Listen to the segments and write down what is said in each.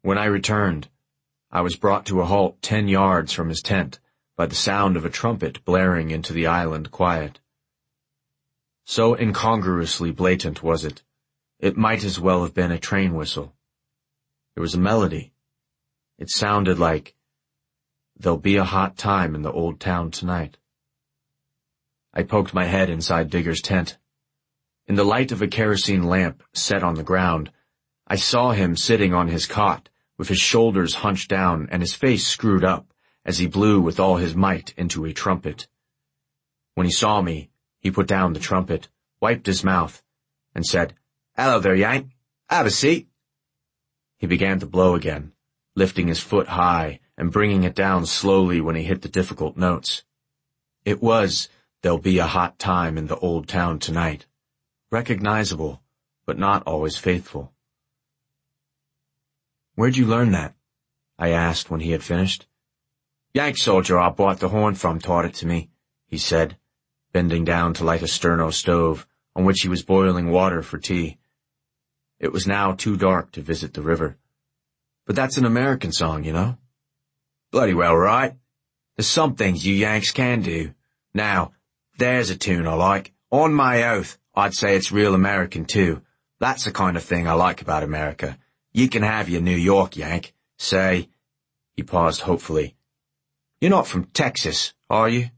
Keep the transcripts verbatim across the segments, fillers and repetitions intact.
When I returned, I was brought to a halt ten yards from his tent by the sound of a trumpet blaring into the island quiet. So incongruously blatant was it, it might as well have been a train whistle. There was a melody. It sounded like, "There'll be a hot time in the old town tonight." I poked my head inside Digger's tent. In the light of a kerosene lamp set on the ground, I saw him sitting on his cot, with his shoulders hunched down and his face screwed up, as he blew with all his might into a trumpet. When he saw me, he put down the trumpet, wiped his mouth, and said, "Hello there, Yank. Have a seat." He began to blow again, lifting his foot high and bringing it down slowly when he hit the difficult notes. It was, "There'll be a hot time in the old town tonight." Recognizable, but not always faithful. "Where'd you learn that?" I asked when he had finished. "Yank soldier I bought the horn from taught it to me," he said, bending down to light a sterno stove, on which he was boiling water for tea. It was now too dark to visit the river. "But that's an American song, you know." "Bloody well right. There's some things you Yanks can do. Now, there's a tune I like. On my oath, I'd say it's real American too. That's the kind of thing I like about America. You can have your New York Yank. Say," he paused hopefully, "you're not from Texas, are you?"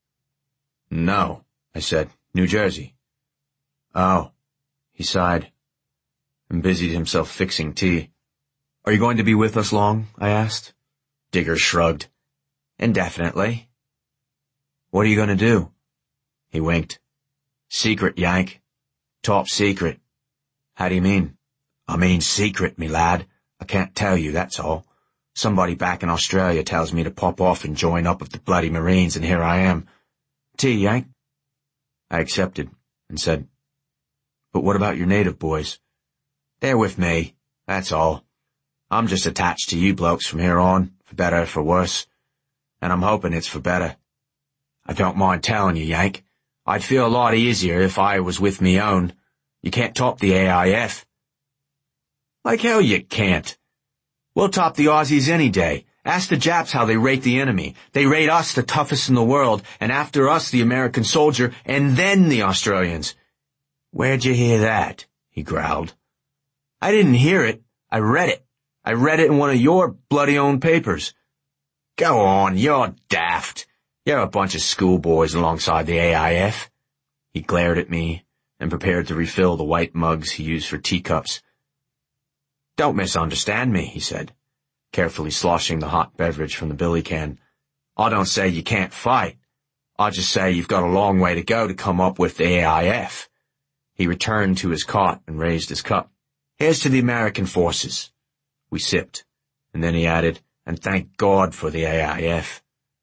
"No," I said, "New Jersey." "Oh," he sighed, and busied himself fixing tea. "Are you going to be with us long?" I asked. Digger shrugged. "Indefinitely." "What are you going to do?" He winked. "Secret, Yank. Top secret." "How do you mean?" "I mean secret, me lad. I can't tell you, that's all. Somebody back in Australia tells me to pop off and join up with the bloody Marines, and here I am. Tea, Yank?" I accepted, and said, "But what about your native boys?" "They're with me, that's all. I'm just attached to you blokes from here on, for better or for worse. And I'm hoping it's for better. I don't mind telling you, Yank, I'd feel a lot easier if I was with me own. You can't top the A I F. "Like hell you can't. We'll top the Aussies any day. Ask the Japs how they rate the enemy. They rate us the toughest in the world, and after us the American soldier, and then the Australians." "Where'd you hear that?" he growled. "I didn't hear it. I read it. I read it in one of your bloody own papers." "Go on, you're daft. You're a bunch of schoolboys alongside the A I F. He glared at me and prepared to refill the white mugs he used for teacups. "Don't misunderstand me," he said, carefully sloshing the hot beverage from the billy can. "I don't say you can't fight. I just say you've got a long way to go to come up with the A I F. He returned to his cot and raised his cup. "Here's to the American forces." We sipped, and then he added, "And thank God for the A I F.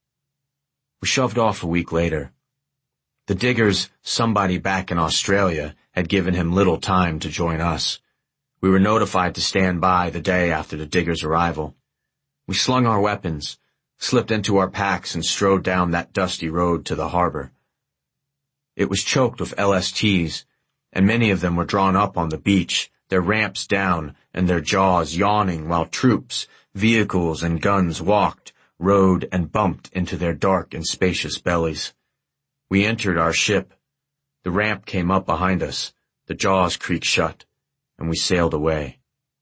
We shoved off a week later. The Diggers, somebody back in Australia, had given him little time to join us. We were notified to stand by the day after the Diggers' arrival. We slung our weapons, slipped into our packs, and strode down that dusty road to the harbor. It was choked with L S Ts, and many of them were drawn up on the beach, their ramps down and their jaws yawning while troops, vehicles, and guns walked, rode, and bumped into their dark and spacious bellies. We entered our ship. The ramp came up behind us, the jaws creaked shut, and we sailed away.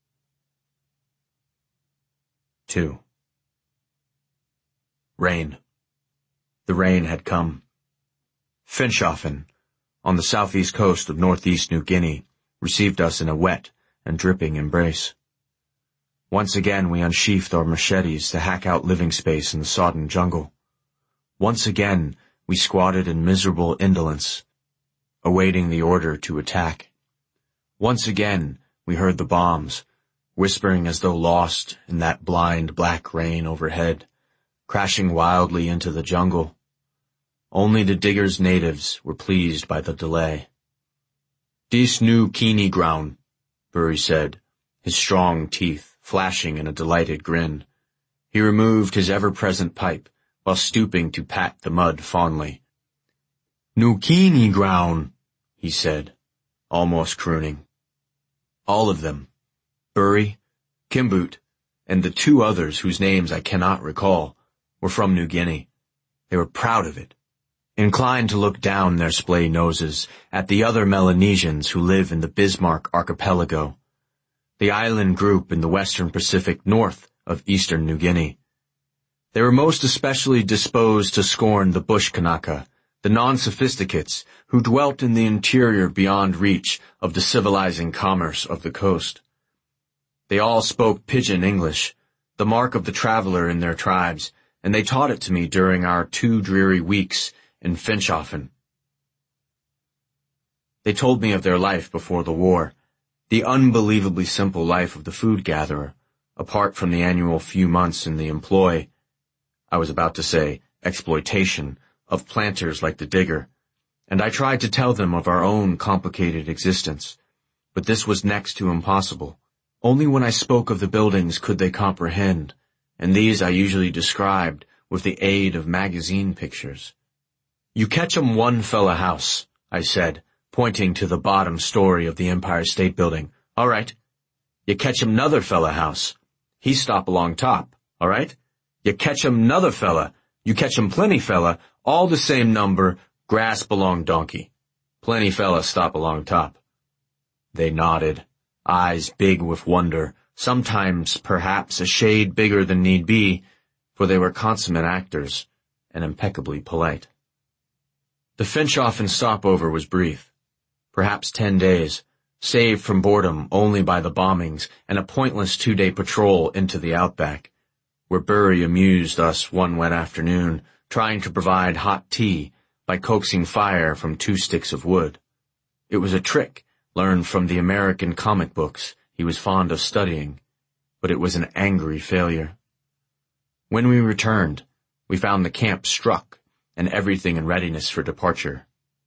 Two. Rain. The rain had come. Finschhafen, on the southeast coast of northeast New Guinea, received us in a wet and dripping embrace. Once again we unsheathed our machetes to hack out living space in the sodden jungle. Once again we squatted in miserable indolence, awaiting the order to attack. Once again we heard the bombs, whispering as though lost in that blind black rain overhead, crashing wildly into the jungle. Only the Diggers' natives were pleased by the delay. "Dis new Keeney ground," Bury said, his strong teeth flashing in a delighted grin. He removed his ever-present pipe while stooping to pat the mud fondly. "New Keeney ground," he said, almost crooning. All of them, Bury, Kimboot, and the two others whose names I cannot recall were from New Guinea. They were proud of it, inclined to look down their splay noses at the other Melanesians who live in the Bismarck archipelago, the island group in the western Pacific north of eastern New Guinea. They were most especially disposed to scorn the bush Kanaka, the non-sophisticates who dwelt in the interior beyond reach of the civilizing commerce of the coast. They all spoke pidgin English, the mark of the traveler in their tribes, and they taught it to me during our two dreary weeks in Finschhafen. They told me of their life before the war, the unbelievably simple life of the food gatherer, apart from the annual few months in the employ, I was about to say exploitation, of planters like the digger, and I tried to tell them of our own complicated existence, but this was next to impossible. Only when I spoke of the buildings could they comprehend, and these I usually described with the aid of magazine pictures. "You catch 'em one fella house," I said, pointing to the bottom story of the Empire State Building. "All right. You catch 'em 'nother fella house. He stop along top. All right. You catch 'em 'nother fella. You catch 'em plenty fella. All the same number, grasp along donkey. Plenty fella stop along top." They nodded, eyes big with wonder, sometimes perhaps a shade bigger than need be, for they were consummate actors and impeccably polite. The Finschhafen stopover was brief, perhaps ten days, saved from boredom only by the bombings and a pointless two-day patrol into the outback, where Bury amused us one wet afternoon, trying to provide hot tea by coaxing fire from two sticks of wood. It was a trick learned from the American comic books he was fond of studying, but it was an angry failure. When we returned, we found the camp struck and everything in readiness for departure.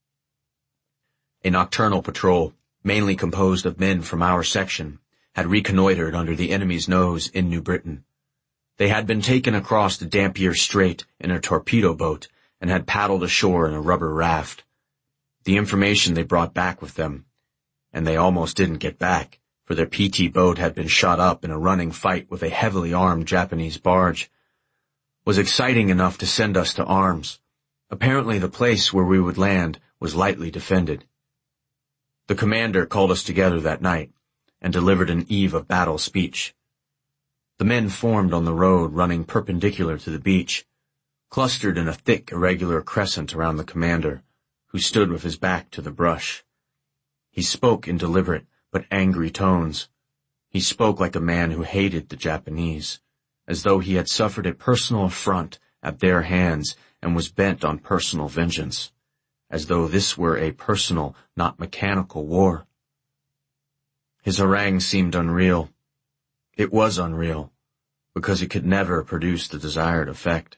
A nocturnal patrol, mainly composed of men from our section, had reconnoitered under the enemy's nose in New Britain. They had been taken across the Dampier Strait in a torpedo boat and had paddled ashore in a rubber raft. The information they brought back with them, and they almost didn't get back, for their P T boat had been shot up in a running fight with a heavily armed Japanese barge, was exciting enough to send us to arms. Apparently the place where we would land was lightly defended. The commander called us together that night and delivered an eve-of-battle speech. The men formed on the road running perpendicular to the beach, clustered in a thick, irregular crescent around the commander, who stood with his back to the brush. He spoke in deliberate but angry tones. He spoke like a man who hated the Japanese, as though he had suffered a personal affront at their hands and was bent on personal vengeance, as though this were a personal, not mechanical war. His harangue seemed unreal. It was unreal, because it could never produce the desired effect.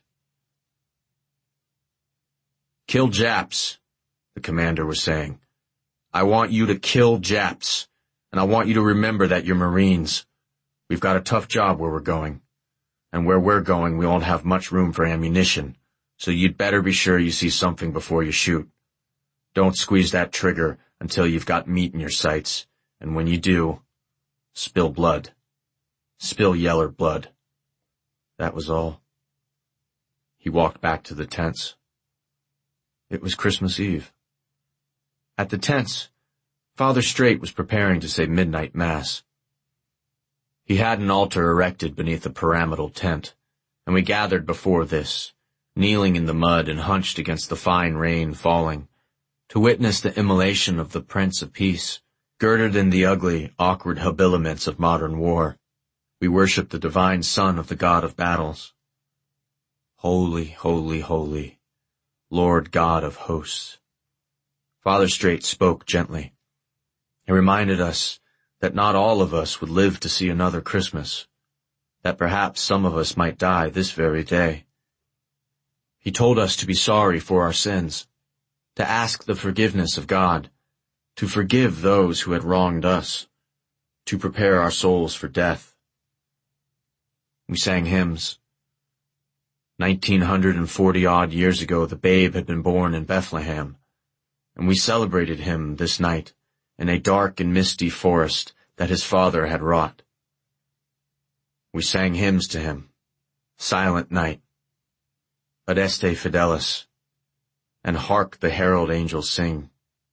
"Kill Japs," the commander was saying. "I want you to kill Japs, and I want you to remember that you're Marines. We've got a tough job where we're going, and where we're going we won't have much room for ammunition, so you'd better be sure you see something before you shoot. Don't squeeze that trigger until you've got meat in your sights, and when you do, spill blood. Spill yeller blood." That was all. He walked back to the tents. It was Christmas Eve. At the tents, Father Straight was preparing to say midnight mass. He had an altar erected beneath the pyramidal tent, and we gathered before this, kneeling in the mud and hunched against the fine rain falling, to witness the immolation of the Prince of Peace, girded in the ugly, awkward habiliments of modern war. We worship the divine Son of the God of battles. Holy, holy, holy, Lord God of hosts. Father Straight spoke gently. He reminded us that not all of us would live to see another Christmas, that perhaps some of us might die this very day. He told us to be sorry for our sins, to ask the forgiveness of God, to forgive those who had wronged us, to prepare our souls for death. We sang hymns. Nineteen hundred and forty-odd years ago the babe had been born in Bethlehem, and we celebrated him this night in a dark and misty forest that his father had wrought. We sang hymns to him. Silent Night, Adeste Fidelis, and hark the herald angels sing.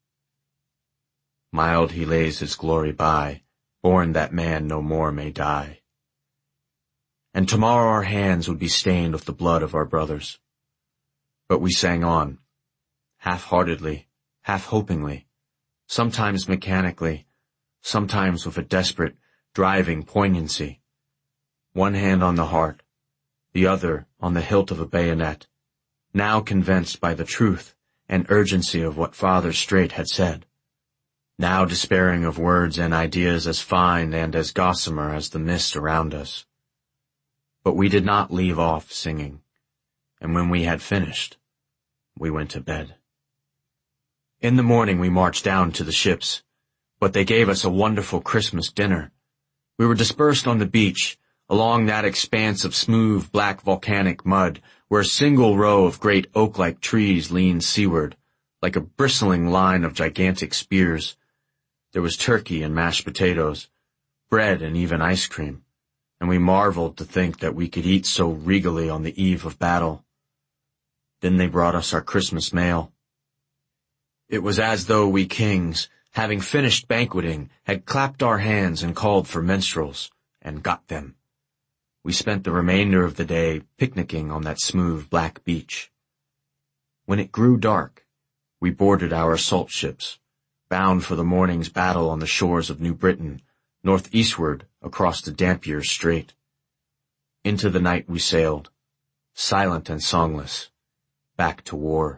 Mild he lays his glory by, born that man no more may die. And tomorrow our hands would be stained with the blood of our brothers. But we sang on, half-heartedly, half-hopingly, sometimes mechanically, sometimes with a desperate, driving poignancy. One hand on the heart, the other on the hilt of a bayonet, now convinced by the truth and urgency of what Father Strait had said, now despairing of words and ideas as fine and as gossamer as the mist around us. But we did not leave off singing, and when we had finished, we went to bed. In the morning we marched down to the ships, but they gave us a wonderful Christmas dinner. We were dispersed on the beach, along that expanse of smooth black volcanic mud, where a single row of great oak-like trees leaned seaward, like a bristling line of gigantic spears. There was turkey and mashed potatoes, bread and even ice cream, and we marveled to think that we could eat so regally on the eve of battle. Then they brought us our Christmas mail. It was as though we kings, having finished banqueting, had clapped our hands and called for minstrels, and got them. We spent the remainder of the day picnicking on that smooth black beach. When it grew dark, we boarded our assault ships, bound for the morning's battle on the shores of New Britain, northeastward across the Dampier Strait. Into the night we sailed, silent and songless, back to war.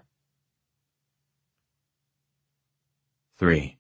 Three.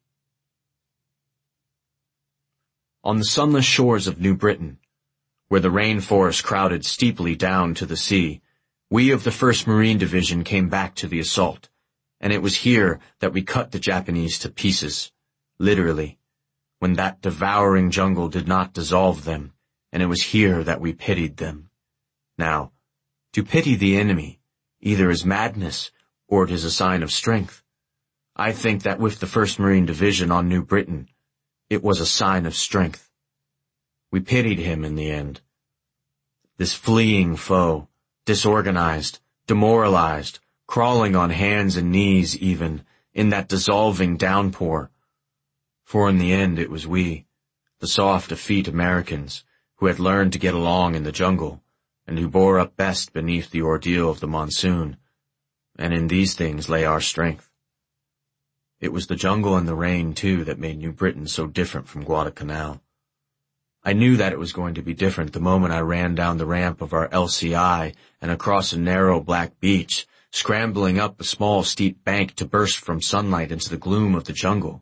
On the sunless shores of New Britain, where the rainforest crowded steeply down to the sea, we of the first Marine Division came back to the assault, and it was here that we cut the Japanese to pieces, literally, when that devouring jungle did not dissolve them, and it was here that we pitied them. Now, to pity the enemy either is madness or it is a sign of strength. I think that with the first Marine Division on New Britain, it was a sign of strength. We pitied him in the end. This fleeing foe, disorganized, demoralized, crawling on hands and knees even, in that dissolving downpour. For in the end it was we, the soft effete Americans, who had learned to get along in the jungle, and who bore up best beneath the ordeal of the monsoon, and in these things lay our strength. It was the jungle and the rain, too, that made New Britain so different from Guadalcanal. I knew that it was going to be different the moment I ran down the ramp of our L C I and across a narrow black beach, scrambling up a small steep bank to burst from sunlight into the gloom of the jungle.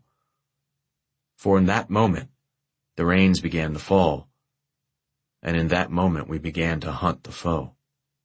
For in that moment, the rains began to fall, and in that moment we began to hunt the foe.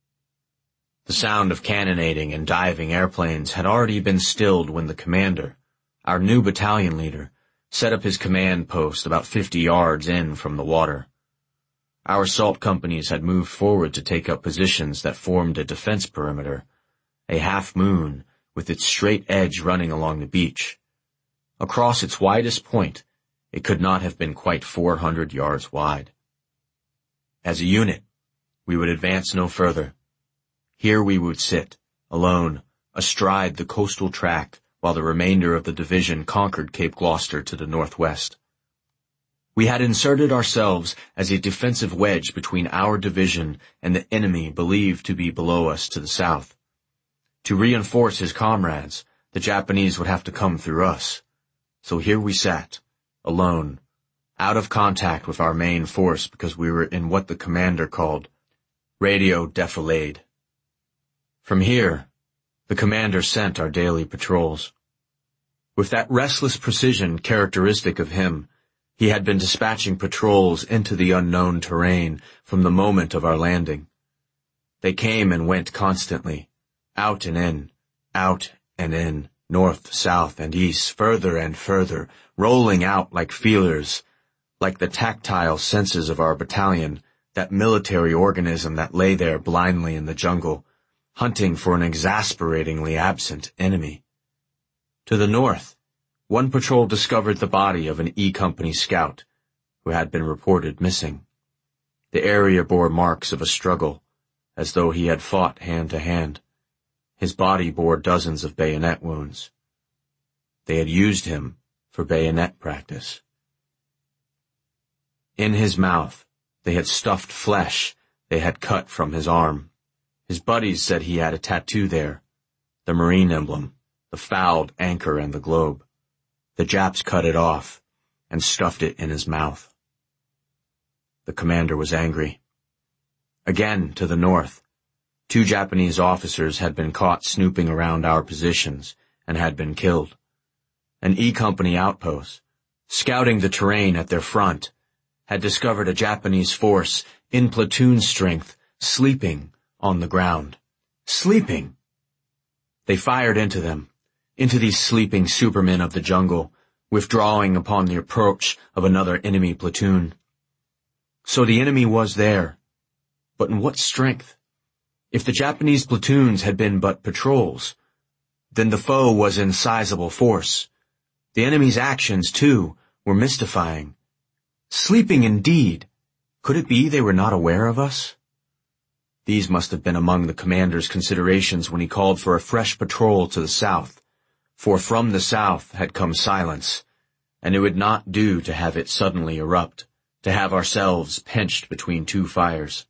The sound of cannonading and diving airplanes had already been stilled when the commander, our new battalion leader, set up his command post about fifty yards in from the water. Our assault companies had moved forward to take up positions that formed a defense perimeter, a half moon with its straight edge running along the beach. Across its widest point, it could not have been quite four hundred yards wide. As a unit, we would advance no further. Here we would sit, alone, astride the coastal tract, while the remainder of the division conquered Cape Gloucester to the northwest. We had inserted ourselves as a defensive wedge between our division and the enemy believed to be below us to the south. To reinforce his comrades, the Japanese would have to come through us. So here we sat, alone, out of contact with our main force because we were in what the commander called radio defilade. From here, the commander sent our daily patrols. With that restless precision characteristic of him, he had been dispatching patrols into the unknown terrain from the moment of our landing. They came and went constantly, out and in, out and in, north, south, and east, further and further, rolling out like feelers, like the tactile senses of our battalion, that military organism that lay there blindly in the jungle, hunting for an exasperatingly absent enemy. To the north, one patrol discovered the body of an E Company scout, who had been reported missing. The area bore marks of a struggle, as though he had fought hand to hand. His body bore dozens of bayonet wounds. They had used him for bayonet practice. In his mouth, they had stuffed flesh they had cut from his arm. His buddies said he had a tattoo there, the Marine emblem, the fouled anchor and the globe. The Japs cut it off and stuffed it in his mouth. The commander was angry. Again, to the north, two Japanese officers had been caught snooping around our positions and had been killed. An E Company outpost, scouting the terrain at their front, had discovered a Japanese force in platoon strength sleeping on the ground. Sleeping! They fired into them, into these sleeping supermen of the jungle, withdrawing upon the approach of another enemy platoon. So the enemy was there, but in what strength? If the Japanese platoons had been but patrols, then the foe was in sizable force. The enemy's actions, too, were mystifying. Sleeping indeed. Could it be they were not aware of us? These must have been among the commander's considerations when he called for a fresh patrol to the south, for from the south had come silence, and it would not do to have it suddenly erupt, to have ourselves pinched between two fires.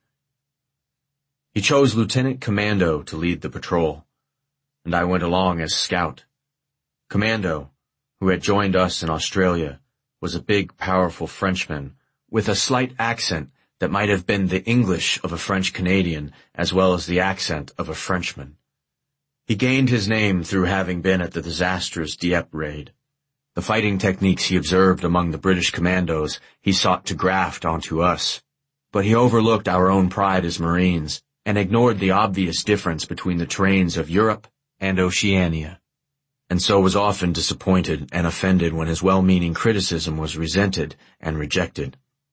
He chose Lieutenant Commando to lead the patrol, and I went along as scout. Commando, who had joined us in Australia, was a big, powerful Frenchman with a slight accent that might have been the English of a French-Canadian as well as the accent of a Frenchman. He gained his name through having been at the disastrous Dieppe raid. The fighting techniques he observed among the British commandos he sought to graft onto us, but he overlooked our own pride as Marines and ignored the obvious difference between the terrains of Europe and Oceania, and so was often disappointed and offended when his well-meaning criticism was resented and rejected.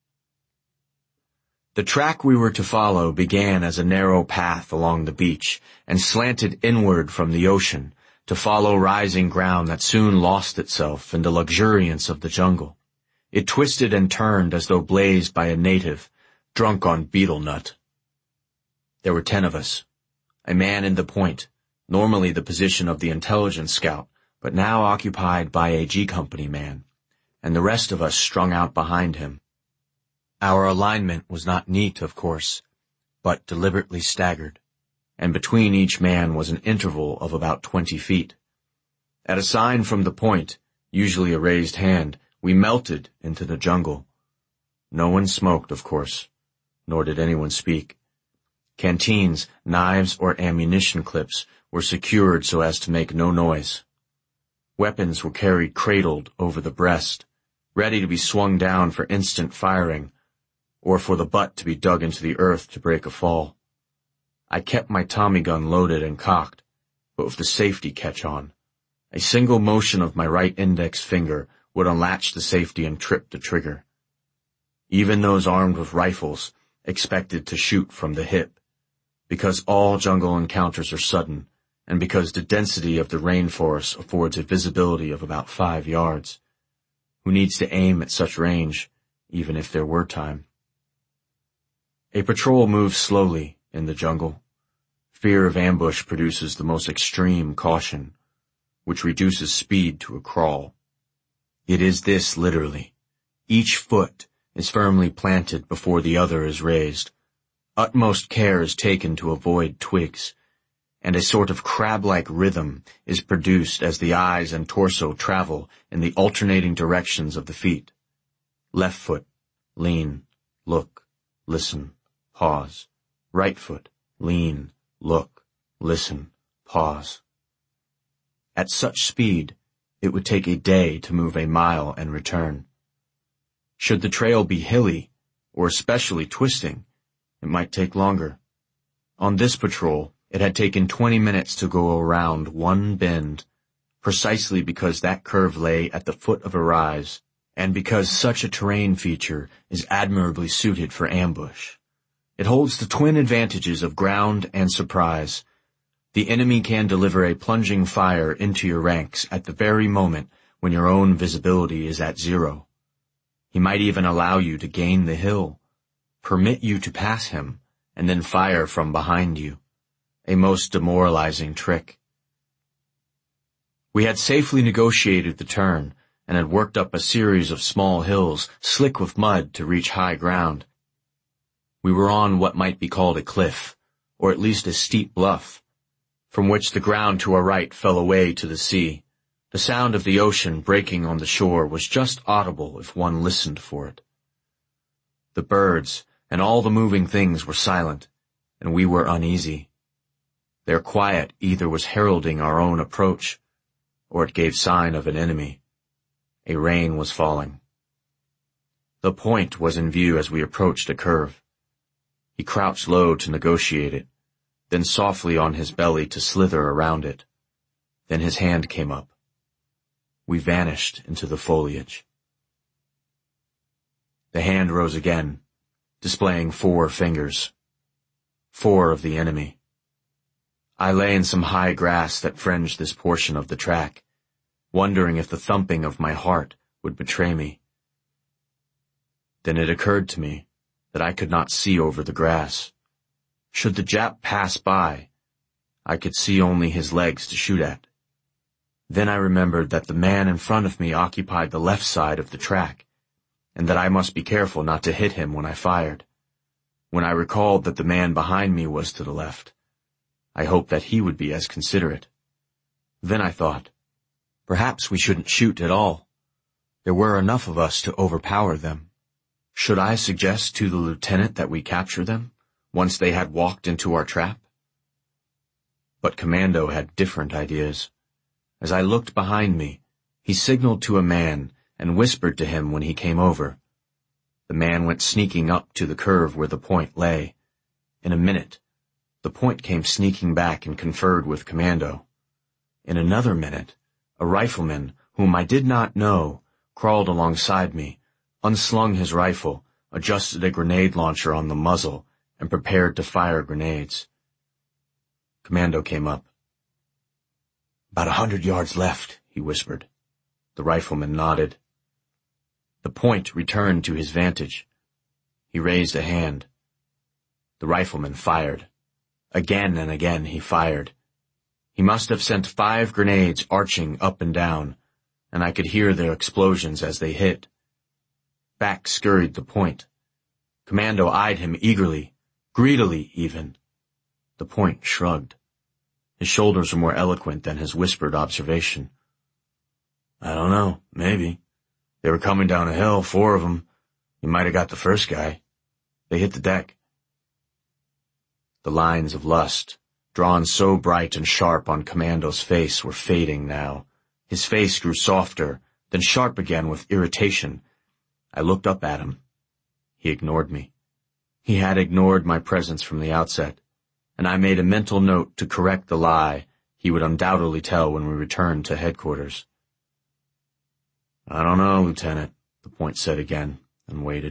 The track we were to follow began as a narrow path along the beach and slanted inward from the ocean to follow rising ground that soon lost itself in the luxuriance of the jungle. It twisted and turned as though blazed by a native, drunk on betel nut. There were ten of us, a man in the point, normally the position of the intelligence scout, but now occupied by a G Company man, and the rest of us strung out behind him. Our alignment was not neat, of course, but deliberately staggered, and between each man was an interval of about twenty feet. At a sign from the point, usually a raised hand, we melted into the jungle. No one smoked, of course, nor did anyone speak. Canteens, knives, or ammunition clips were secured so as to make no noise. Weapons were carried cradled over the breast, ready to be swung down for instant firing, or for the butt to be dug into the earth to break a fall. I kept my Tommy gun loaded and cocked, but with the safety catch on. A single motion of my right index finger would unlatch the safety and trip the trigger. Even those armed with rifles expected to shoot from the hip, because all jungle encounters are sudden, and because the density of the rainforest affords a visibility of about five yards. Who needs to aim at such range, even if there were time? A patrol moves slowly in the jungle. Fear of ambush produces the most extreme caution, which reduces speed to a crawl. It is this literally. Each foot is firmly planted before the other is raised. Utmost care is taken to avoid twigs, and a sort of crab-like rhythm is produced as the eyes and torso travel in the alternating directions of the feet. Left foot, lean, look, listen, pause. Right foot, lean, look, listen, pause. At such speed, it would take a day to move a mile and return. Should the trail be hilly, or especially twisting, it might take longer. On this patrol, it had taken twenty minutes to go around one bend, precisely because that curve lay at the foot of a rise, and because such a terrain feature is admirably suited for ambush. It holds the twin advantages of ground and surprise. The enemy can deliver a plunging fire into your ranks at the very moment when your own visibility is at zero. He might even allow you to gain the hill, permit you to pass him, and then fire from behind you. A most demoralizing trick. We had safely negotiated the turn, and had worked up a series of small hills, slick with mud, to reach high ground. We were on what might be called a cliff, or at least a steep bluff, from which the ground to our right fell away to the sea. The sound of the ocean breaking on the shore was just audible if one listened for it. The birds and all the moving things were silent, and we were uneasy. Their quiet either was heralding our own approach, or it gave sign of an enemy. A rain was falling. The point was in view as we approached a curve. He crouched low to negotiate it, then softly on his belly to slither around it. Then his hand came up. We vanished into the foliage. The hand rose again, displaying four fingers. Four of the enemy. I lay in some high grass that fringed this portion of the track, wondering if the thumping of my heart would betray me. Then it occurred to me that I could not see over the grass. Should the Jap pass by, I could see only his legs to shoot at. Then I remembered that the man in front of me occupied the left side of the track, and that I must be careful not to hit him when I fired. When I recalled that the man behind me was to the left, I hoped that he would be as considerate. Then I thought, perhaps we shouldn't shoot at all. There were enough of us to overpower them. Should I suggest to the lieutenant that we capture them, once they had walked into our trap? But Commando had different ideas. As I looked behind me, he signaled to a man and whispered to him when he came over. The man went sneaking up to the curve where the point lay. In a minute, the point came sneaking back and conferred with Commando. In another minute, a rifleman, whom I did not know, crawled alongside me, unslung his rifle, adjusted a grenade launcher on the muzzle, and prepared to fire grenades. Commando came up. "About a hundred yards left," he whispered. The rifleman nodded. The point returned to his vantage. He raised a hand. The rifleman fired. Again and again he fired. He must have sent five grenades arching up and down, and I could hear their explosions as they hit. Back scurried the point. Commando eyed him eagerly, greedily even. The point shrugged. His shoulders were more eloquent than his whispered observation. "I don't know, maybe. They were coming down a hill, four of them. You might have got the first guy. They hit the deck." The lines of lust, drawn so bright and sharp on Commando's face, were fading now. His face grew softer, then sharp again with irritation. I looked up at him. He ignored me. He had ignored my presence from the outset, and I made a mental note to correct the lie he would undoubtedly tell when we returned to headquarters. "I don't know, Lieutenant," the point said again, and waited.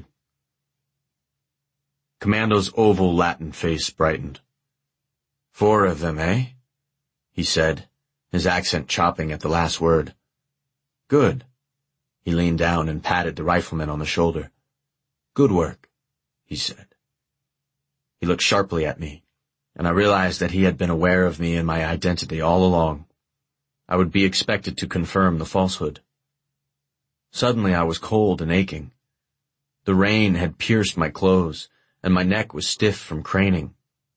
Commando's oval Latin face brightened. "Four of them, eh?" he said, his accent chopping at the last word. "Good." He leaned down and patted the rifleman on the shoulder. "Good work," he said. He looked sharply at me, and I realized that he had been aware of me and my identity all along. I would be expected to confirm the falsehood. Suddenly I was cold and aching. The rain had pierced my clothes, and my neck was stiff from craning.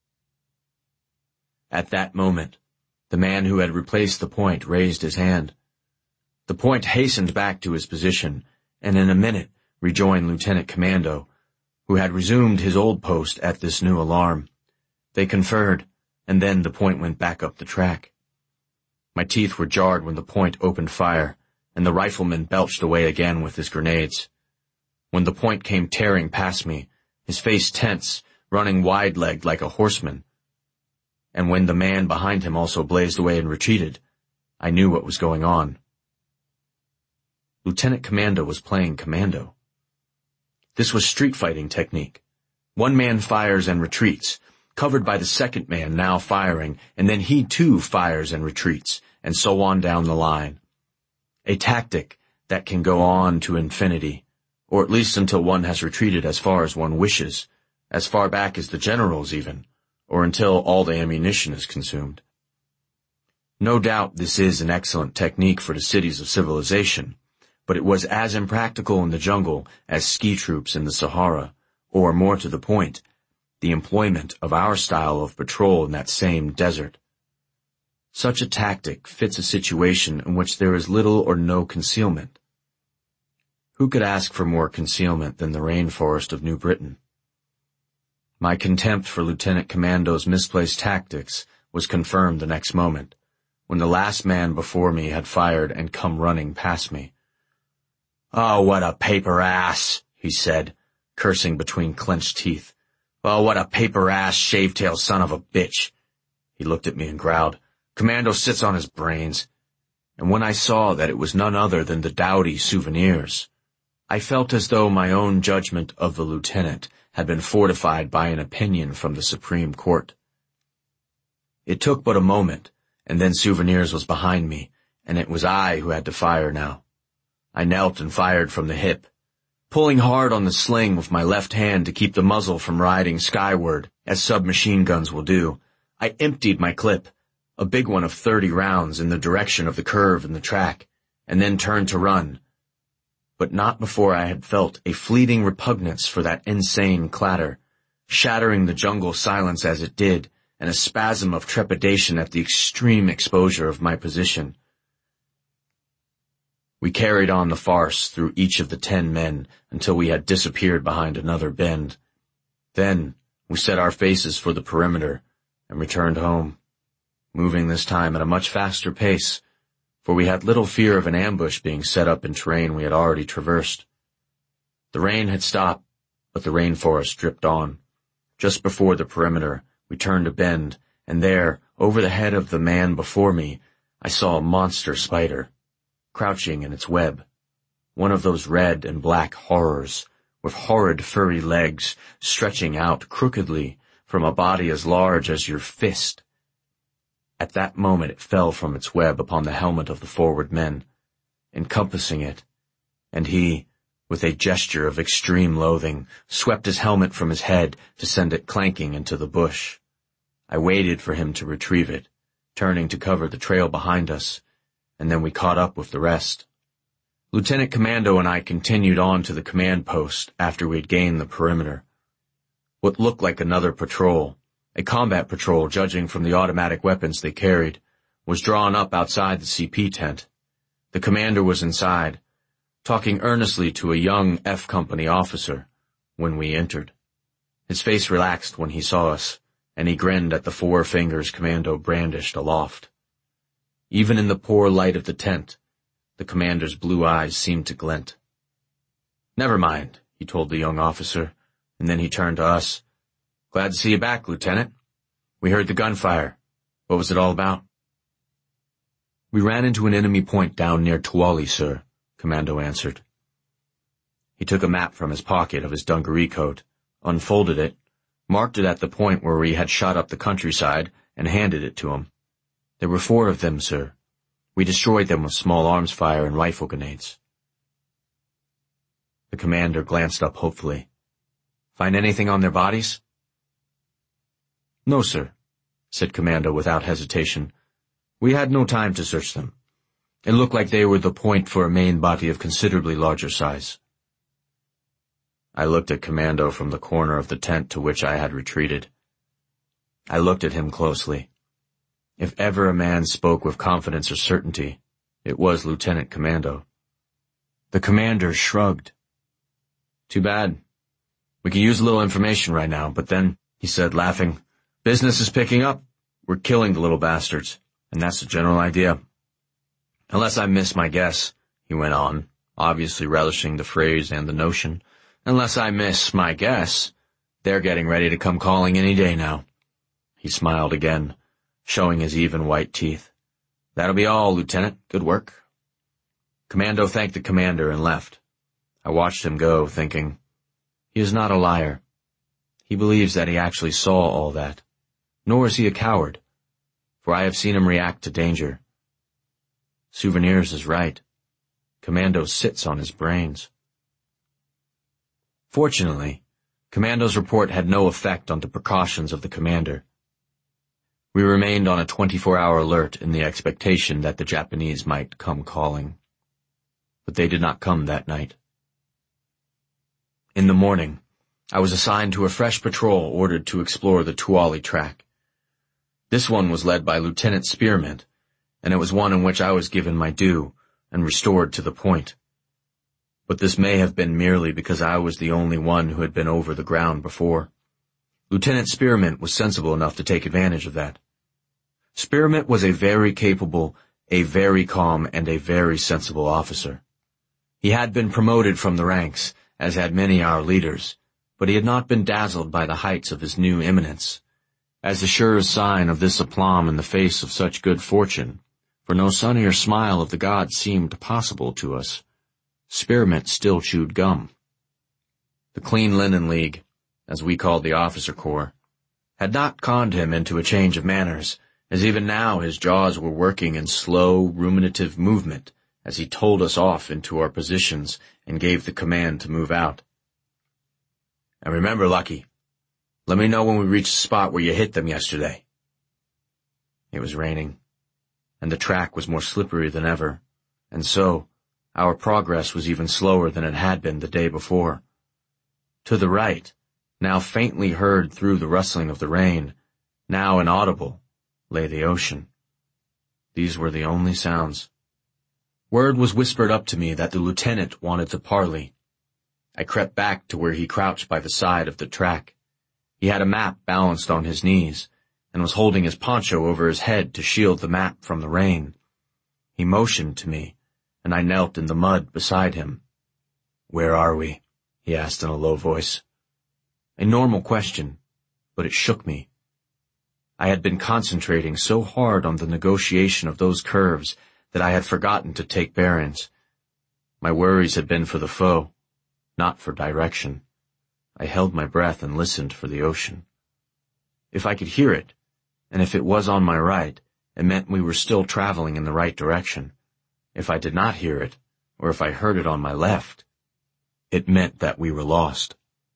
At that moment, the man who had replaced the point raised his hand. The point hastened back to his position, and in a minute rejoined Lieutenant Commando, who had resumed his old post at this new alarm. They conferred, and then the point went back up the track. My teeth were jarred when the point opened fire, and the rifleman belched away again with his grenades. When the point came tearing past me, his face tense, running wide-legged like a horseman, and when the man behind him also blazed away and retreated, I knew what was going on. Lieutenant Commando was playing commando. This was street fighting technique. One man fires and retreats, covered by the second man now firing, and then he too fires and retreats, and so on down the line. A tactic that can go on to infinity, or at least until one has retreated as far as one wishes, as far back as the generals even, or until all the ammunition is consumed. No doubt this is an excellent technique for the cities of civilization, but it was as impractical in the jungle as ski troops in the Sahara, or, more to the point, the employment of our style of patrol in that same desert. Such a tactic fits a situation in which there is little or no concealment. Who could ask for more concealment than the rainforest of New Britain? My contempt for Lieutenant Commando's misplaced tactics was confirmed the next moment, when the last man before me had fired and come running past me. "Oh, what a paper ass," he said, cursing between clenched teeth. "Oh, what a paper-ass, shave-tail son of a bitch." He looked at me and growled, "Commando sits on his brains." And when I saw that it was none other than the dowdy Souvenirs, I felt as though my own judgment of the lieutenant had been fortified by an opinion from the Supreme Court. It took but a moment, and then Souvenirs was behind me, and it was I who had to fire now. I knelt and fired from the hip, pulling hard on the sling with my left hand to keep the muzzle from riding skyward, as submachine guns will do. I emptied my clip, a big one of thirty rounds, in the direction of the curve in the track, and then turned to run. But not before I had felt a fleeting repugnance for that insane clatter, shattering the jungle silence as it did, and a spasm of trepidation at the extreme exposure of my position. We carried on the farce through each of the ten men until we had disappeared behind another bend. Then we set our faces for the perimeter and returned home, moving this time at a much faster pace, for we had little fear of an ambush being set up in terrain we had already traversed. The rain had stopped, but the rainforest dripped on. Just before the perimeter, we turned a bend, and there, over the head of the man before me, I saw a monster spider, crouching in its web, one of those red and black horrors, with horrid furry legs stretching out crookedly from a body as large as your fist. At that moment it fell from its web upon the helmet of the forward men, encompassing it, and he, with a gesture of extreme loathing, swept his helmet from his head to send it clanking into the bush. I waited for him to retrieve it, turning to cover the trail behind us, and then we caught up with the rest. Lieutenant Commando and I continued on to the command post after we had gained the perimeter. What looked like another patrol, a combat patrol judging from the automatic weapons they carried, was drawn up outside the C P tent. The commander was inside, talking earnestly to a young F Company officer when we entered. His face relaxed when he saw us, and he grinned at the four fingers Commando brandished aloft. Even in the poor light of the tent, the commander's blue eyes seemed to glint. "Never mind," he told the young officer, and then he turned to us. "Glad to see you back, Lieutenant. We heard the gunfire. What was it all about?" "We ran into an enemy point down near Tuwali, sir," Commando answered. He took a map from his pocket of his dungaree coat, unfolded it, marked it at the point where we had shot up the countryside, and handed it to him. "There were four of them, sir. We destroyed them with small arms fire and rifle grenades." The commander glanced up hopefully. "Find anything on their bodies?" "No, sir," said Commando without hesitation. "We had no time to search them. It looked like they were the point for a main body of considerably larger size." I looked at Commando from the corner of the tent to which I had retreated. I looked at him closely. If ever a man spoke with confidence or certainty, it was Lieutenant Commando. The commander shrugged. "Too bad. We can use a little information right now, but then," he said, laughing, "business is picking up. We're killing the little bastards, and that's the general idea. Unless I miss my guess," he went on, obviously relishing the phrase and the notion, "unless I miss my guess, they're getting ready to come calling any day now." He smiled again, showing his even white teeth. "That'll be all, Lieutenant. Good work." Commando thanked the commander and left. I watched him go, thinking, he is not a liar. He believes that he actually saw all that. Nor is he a coward, for I have seen him react to danger. Souvenirs is right. Commando sits on his brains. Fortunately, Commando's report had no effect on the precautions of the commander. We remained on a twenty-four hour alert in the expectation that the Japanese might come calling. But they did not come that night. In the morning, I was assigned to a fresh patrol ordered to explore the Tuwali track. This one was led by Lieutenant Spearmint, and it was one in which I was given my due and restored to the point. But this may have been merely because I was the only one who had been over the ground before. Lieutenant Spearmint was sensible enough to take advantage of that. Spearmint was a very capable, a very calm, and a very sensible officer. He had been promoted from the ranks, as had many our leaders, but he had not been dazzled by the heights of his new eminence. As the surest sign of this aplomb in the face of such good fortune, for no sunnier smile of the gods seemed possible to us, Spearmint still chewed gum. The Clean Linen League, as we called the officer corps, had not conned him into a change of manners, as even now his jaws were working in slow, ruminative movement as he told us off into our positions and gave the command to move out. "And remember, Lucky, let me know when we reach the spot where you hit them yesterday." It was raining, and the track was more slippery than ever, and so our progress was even slower than it had been the day before. To the right, now faintly heard through the rustling of the rain, now inaudible, lay the ocean. These were the only sounds. Word was whispered up to me that the lieutenant wanted to parley. I crept back to where he crouched by the side of the track. He had a map balanced on his knees, and was holding his poncho over his head to shield the map from the rain. He motioned to me, and I knelt in the mud beside him. "Where are we?" he asked in a low voice. A normal question, but it shook me. I had been concentrating so hard on the negotiation of those curves that I had forgotten to take bearings. My worries had been for the foe, not for direction. I held my breath and listened for the ocean. If I could hear it, and if it was on my right, it meant we were still traveling in the right direction. If I did not hear it, or if I heard it on my left, it meant that we were lost.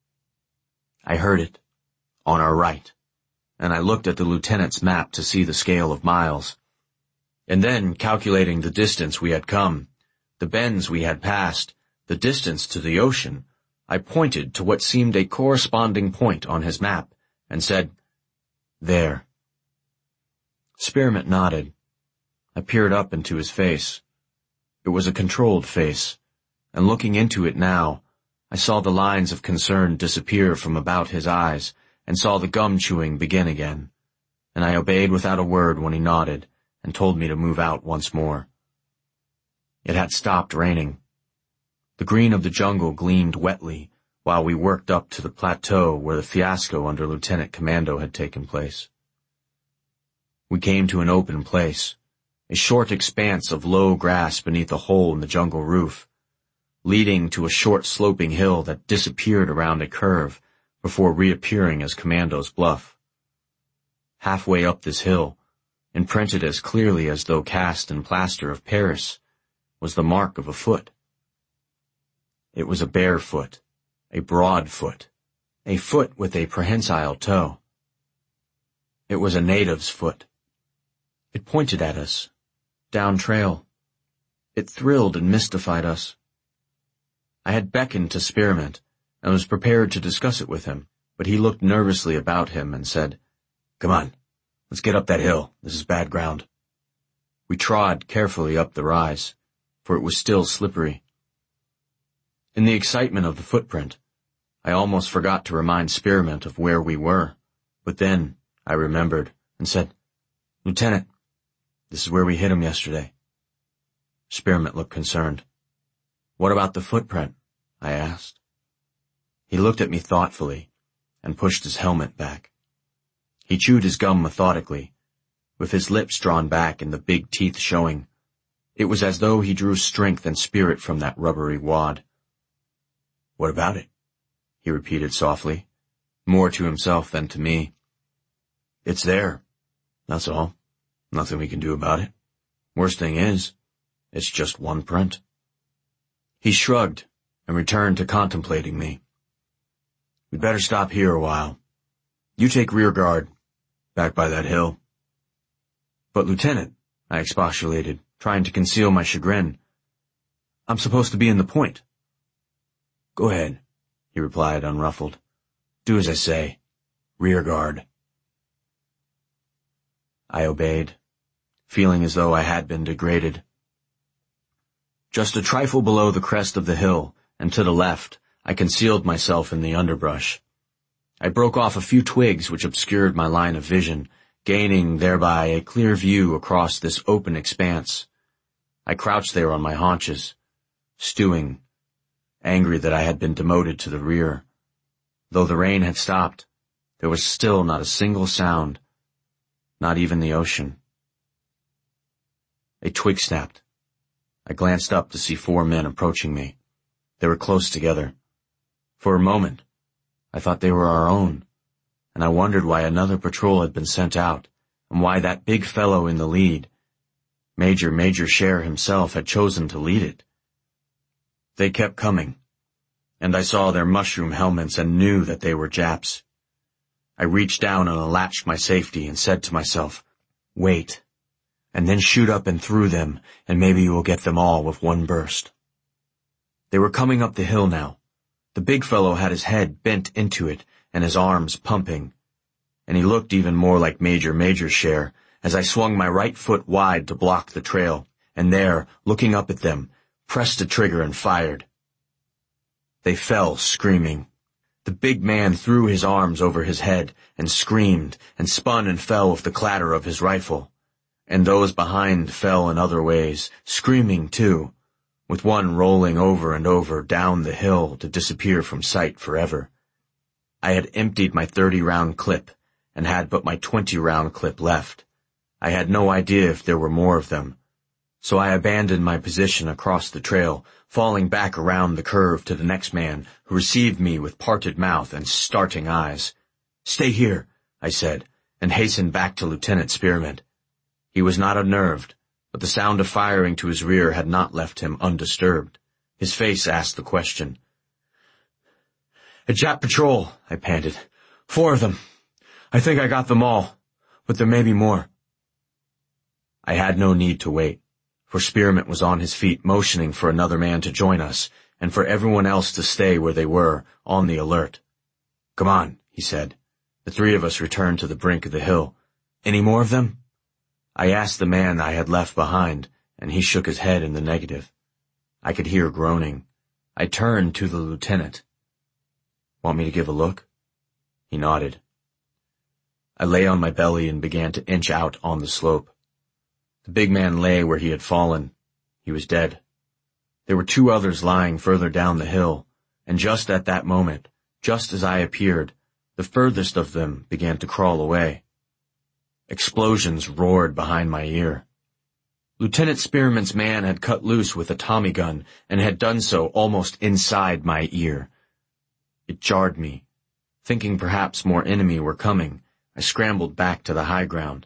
I heard it, on our right, and I looked at the lieutenant's map to see the scale of miles. And then, calculating the distance we had come, the bends we had passed, the distance to the ocean, I pointed to what seemed a corresponding point on his map, and said, "There." Spearmint nodded. I peered up into his face. It was a controlled face, and looking into it now, I saw the lines of concern disappear from about his eyes, and saw the gum chewing begin again, and I obeyed without a word when he nodded and told me to move out once more. It had stopped raining. The green of the jungle gleamed wetly while we worked up to the plateau where the fiasco under Lieutenant Commando had taken place. We came to an open place, a short expanse of low grass beneath a hole in the jungle roof, leading to a short sloping hill that disappeared around a curve before reappearing as Commando's Bluff. Halfway up this hill, imprinted as clearly as though cast in plaster of Paris, was the mark of a foot. It was a bare foot, a broad foot, a foot with a prehensile toe. It was a native's foot. It pointed at us, down trail. It thrilled and mystified us. I had beckoned to Spearmint and was prepared to discuss it with him, but he looked nervously about him and said, "Come on, let's get up that hill. This is bad ground." We trod carefully up the rise, for it was still slippery. In the excitement of the footprint, I almost forgot to remind Spearmint of where we were, but then I remembered and said, "Lieutenant, this is where we hit him yesterday." Spearmint looked concerned. "What about the footprint?" I asked. He looked at me thoughtfully and pushed his helmet back. He chewed his gum methodically, with his lips drawn back and the big teeth showing. It was as though he drew strength and spirit from that rubbery wad. "What about it?" he repeated softly, more to himself than to me. "It's there. That's all. Nothing we can do about it. Worst thing is, it's just one print." He shrugged and returned to contemplating me. We'd better stop here a while. You take rear guard, back by that hill. But, Lieutenant, I expostulated, trying to conceal my chagrin. I'm supposed to be in the point. Go ahead, he replied, unruffled. Do as I say. Rear guard. I obeyed, feeling as though I had been degraded. Just a trifle below the crest of the hill, and to the left, I concealed myself in the underbrush. I broke off a few twigs which obscured my line of vision, gaining thereby a clear view across this open expanse. I crouched there on my haunches, stewing, angry that I had been demoted to the rear. Though the rain had stopped, there was still not a single sound, not even the ocean. A twig snapped. I glanced up to see four men approaching me. They were close together. For a moment, I thought they were our own, and I wondered why another patrol had been sent out, and why that big fellow in the lead, Major Major Scher himself, had chosen to lead it. They kept coming, and I saw their mushroom helmets and knew that they were Japs. I reached down and unlatched my safety and said to myself, wait, and then shoot up and through them, and maybe you will get them all with one burst. They were coming up the hill now. The big fellow had his head bent into it and his arms pumping, and he looked even more like Major Major Scher as I swung my right foot wide to block the trail, and there, looking up at them, pressed the trigger and fired. They fell screaming. The big man threw his arms over his head and screamed and spun and fell with the clatter of his rifle. And those behind fell in other ways, screaming too, with one rolling over and over down the hill to disappear from sight forever. I had emptied my thirty-round clip and had but my twenty-round clip left. I had no idea if there were more of them, so I abandoned my position across the trail, falling back around the curve to the next man, who received me with parted mouth and starting eyes. Stay here, I said, and hastened back to Lieutenant Spearmint. He was not unnerved, but the sound of firing to his rear had not left him undisturbed. His face asked the question. A Jap patrol, I panted. Four of them. I think I got them all, but there may be more. I had no need to wait, for Spearmint was on his feet motioning for another man to join us, and for everyone else to stay where they were, on the alert. Come on, he said. The three of us returned to the brink of the hill. Any more of them? I asked the man I had left behind, and he shook his head in the negative. I could hear groaning. I turned to the lieutenant. Want me to give a look? He nodded. I lay on my belly and began to inch out on the slope. The big man lay where he had fallen. He was dead. There were two others lying further down the hill, and just at that moment, just as I appeared, the furthest of them began to crawl away. Explosions roared behind my ear. Lieutenant Spearmint's man had cut loose with a Tommy gun and had done so almost inside my ear. It jarred me. Thinking perhaps more enemy were coming, I scrambled back to the high ground.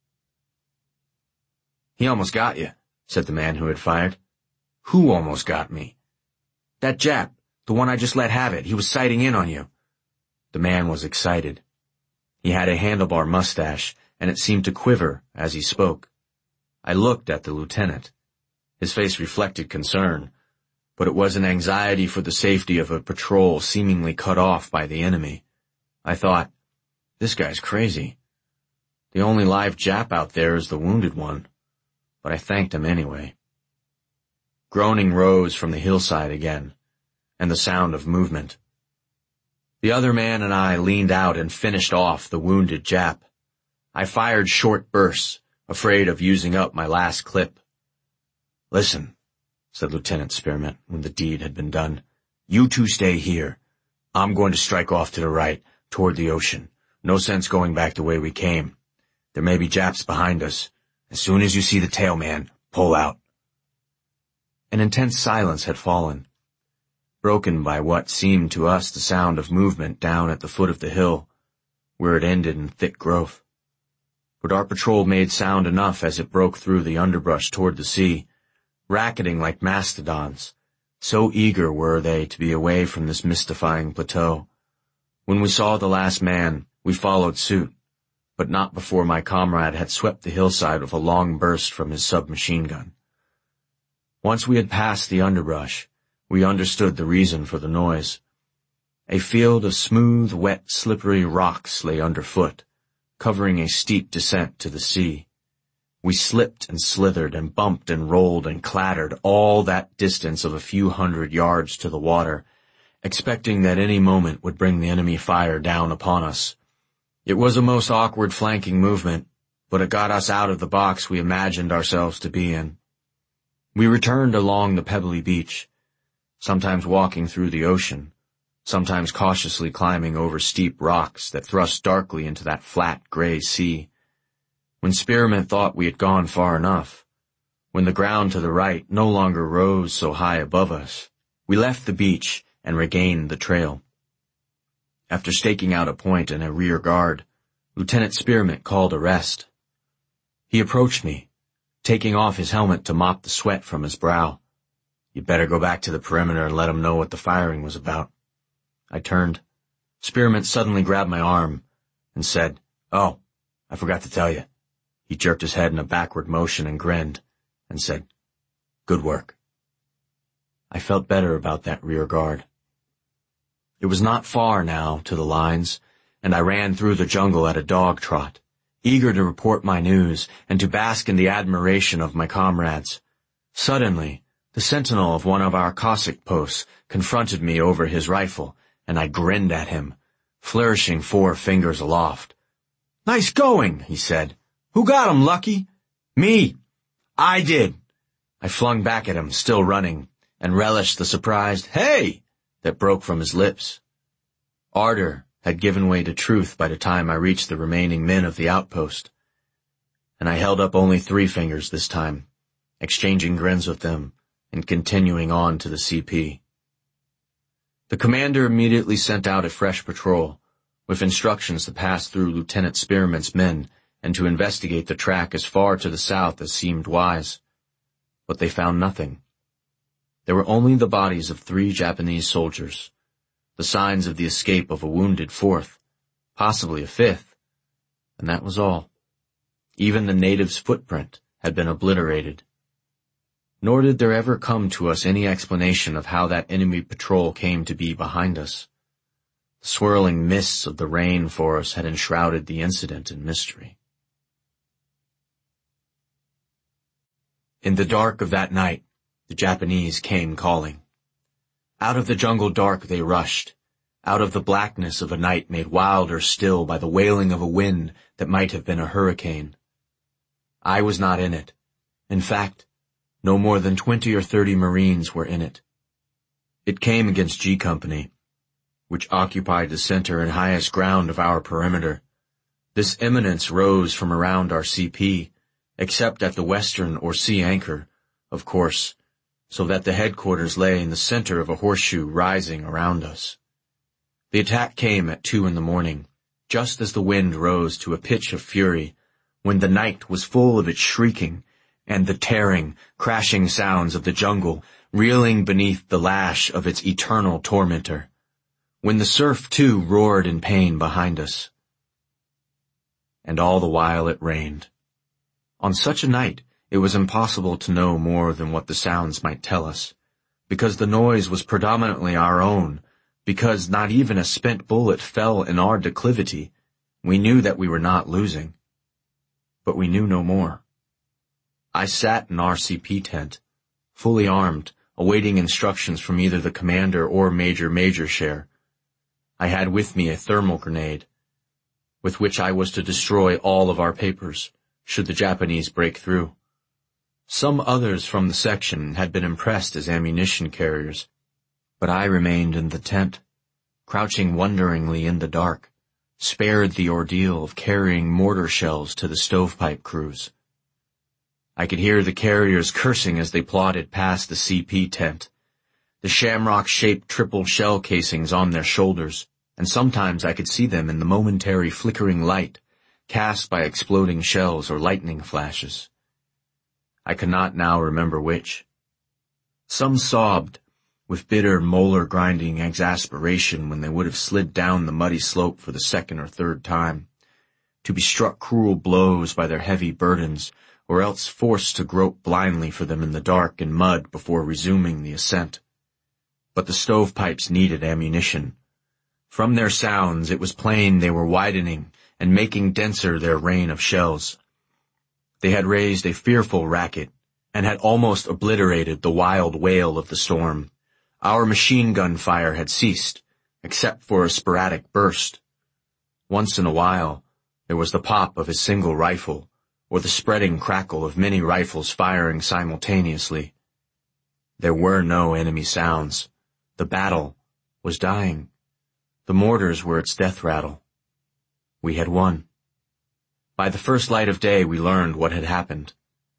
He almost got you, said the man who had fired. Who almost got me? That Jap, the one I just let have it. He was sighting in on you. The man was excited. He had a handlebar mustache, and it seemed to quiver as he spoke. I looked at the lieutenant. His face reflected concern, but it was an anxiety for the safety of a patrol seemingly cut off by the enemy. I thought, this guy's crazy. The only live Jap out there is the wounded one. But I thanked him anyway. Groaning rose from the hillside again, and the sound of movement. The other man and I leaned out and finished off the wounded Jap. I fired short bursts, afraid of using up my last clip. Listen, said Lieutenant Spearmint when the deed had been done. You two stay here. I'm going to strike off to the right, toward the ocean. No sense going back the way we came. There may be Japs behind us. As soon as you see the tail man, pull out. An intense silence had fallen, broken by what seemed to us the sound of movement down at the foot of the hill, where it ended in thick growth. But our patrol made sound enough as it broke through the underbrush toward the sea, racketing like mastodons, so eager were they to be away from this mystifying plateau. When we saw the last man, we followed suit, but not before my comrade had swept the hillside with a long burst from his submachine gun. Once we had passed the underbrush, we understood the reason for the noise. A field of smooth, wet, slippery rocks lay underfoot, covering a steep descent to the sea. We slipped and slithered and bumped and rolled and clattered all that distance of a few hundred yards to the water, expecting that any moment would bring the enemy fire down upon us. It was a most awkward flanking movement, but it got us out of the box we imagined ourselves to be in. We returned along the pebbly beach, sometimes walking through the ocean, sometimes cautiously climbing over steep rocks that thrust darkly into that flat gray sea. When Spearmint thought we had gone far enough, when the ground to the right no longer rose so high above us, we left the beach and regained the trail. After staking out a point and a rear guard, Lieutenant Spearmint called a rest. He approached me, taking off his helmet to mop the sweat from his brow. "You'd better go back to the perimeter and let 'em know what the firing was about." I turned. Spearmint suddenly grabbed my arm and said, "Oh, I forgot to tell you." He jerked his head in a backward motion and grinned, and said, "Good work." I felt better about that rear guard. It was not far now to the lines, and I ran through the jungle at a dog trot, eager to report my news and to bask in the admiration of my comrades. Suddenly, the sentinel of one of our Cossack posts confronted me over his rifle, and I grinned at him, flourishing four fingers aloft. "Nice going," he said. "Who got him, Lucky?" "Me. I did." I flung back at him, still running, and relished the surprised "Hey!" that broke from his lips. Ardor had given way to truth by the time I reached the remaining men of the outpost, and I held up only three fingers this time, exchanging grins with them and continuing on to the C P. The commander immediately sent out a fresh patrol, with instructions to pass through Lieutenant Spearmint's men and to investigate the track as far to the south as seemed wise. But they found nothing. There were only the bodies of three Japanese soldiers, the signs of the escape of a wounded fourth, possibly a fifth, and that was all. Even the native's footprint had been obliterated. Nor did there ever come to us any explanation of how that enemy patrol came to be behind us. The swirling mists of the rain forest had enshrouded the incident in mystery. In the dark of that night, the Japanese came calling. Out of the jungle dark they rushed, out of the blackness of a night made wilder still by the wailing of a wind that might have been a hurricane. I was not in it. In fact, no more than twenty or thirty Marines were in it. It came against G Company, which occupied the center and highest ground of our perimeter. This eminence rose from around our C P, except at the western or sea anchor, of course, so that the headquarters lay in the center of a horseshoe rising around us. The attack came at two in the morning, just as the wind rose to a pitch of fury, when the night was full of its shrieking and the tearing, crashing sounds of the jungle reeling beneath the lash of its eternal tormentor, when the surf too roared in pain behind us. And all the while it rained. On such a night, it was impossible to know more than what the sounds might tell us, because the noise was predominantly our own, because not even a spent bullet fell in our declivity. We knew that we were not losing. But we knew no more. I sat in our C P tent, fully armed, awaiting instructions from either the commander or Major Majorshare. I had with me a thermal grenade, with which I was to destroy all of our papers, should the Japanese break through. Some others from the section had been impressed as ammunition carriers, but I remained in the tent, crouching wonderingly in the dark, spared the ordeal of carrying mortar shells to the stovepipe crews. I could hear the carriers cursing as they plodded past the C P tent, the shamrock-shaped triple shell casings on their shoulders, and sometimes I could see them in the momentary flickering light cast by exploding shells or lightning flashes. I could not now remember which. Some sobbed, with bitter molar-grinding exasperation when they would have slid down the muddy slope for the second or third time, to be struck cruel blows by their heavy burdens, or else forced to grope blindly for them in the dark and mud before resuming the ascent. But the stovepipes needed ammunition. From their sounds it was plain they were widening and making denser their rain of shells. They had raised a fearful racket, and had almost obliterated the wild wail of the storm. Our machine gun fire had ceased, except for a sporadic burst. Once in a while, there was the pop of a single rifle, or the spreading crackle of many rifles firing simultaneously. There were no enemy sounds. The battle was dying. The mortars were its death rattle. We had won. By the first light of day we learned what had happened.